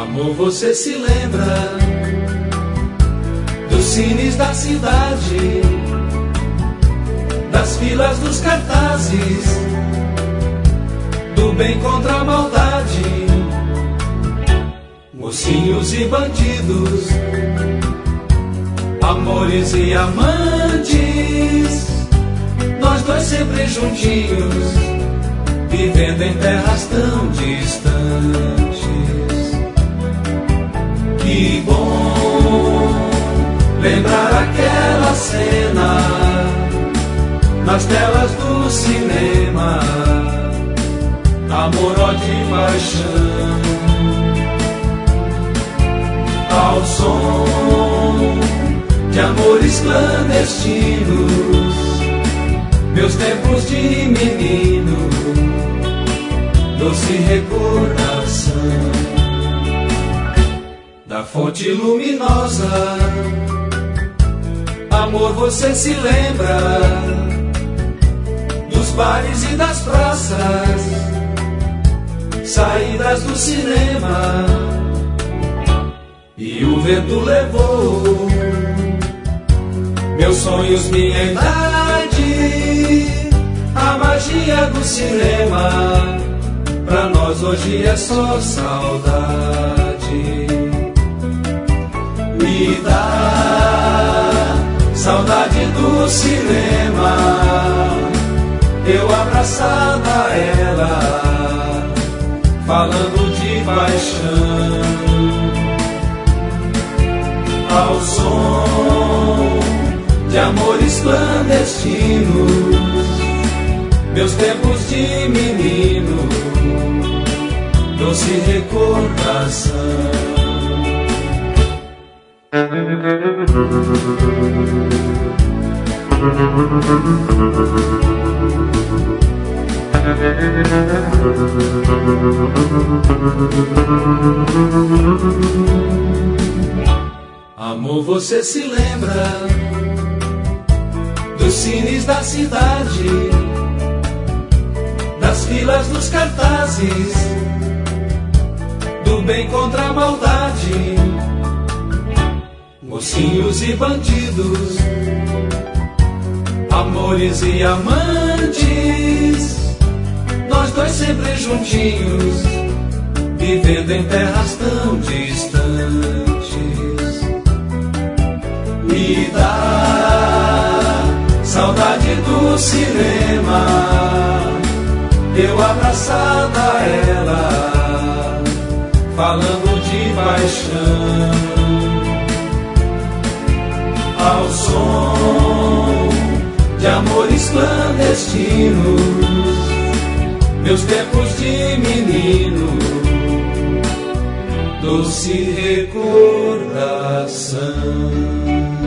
Amor, você se lembra dos cines da cidade, das filas dos cartazes, do bem contra a maldade, mocinhos e bandidos, amores e amantes, nós dois sempre juntinhos, vivendo em terras tão distantes. Que bom lembrar aquela cena nas telas do cinema, amor, ódio e paixão, ao som de amores clandestinos, meus tempos de menino, doce recordação da fonte luminosa. Amor, você se lembra dos bares e das praças, saídas do cinema, e o vento levou meus sonhos, minha idade, a magia do cinema, pra nós hoje é só saudade. Me dá saudade do cinema, eu abraçado a ela, falando de paixão, ao som de amores clandestinos, meus tempos de menino, doce recordação. Amor, você se lembra dos cines da cidade, das filas dos cartazes, do bem contra a maldade, mocinhos e bandidos, amores e amantes, nós dois sempre juntinhos, vivendo em terras tão distantes. Me dá saudade do cinema, eu abraçado a ela, falando de paixão, ao som de amores clandestinos, meus tempos de menino, doce recordação.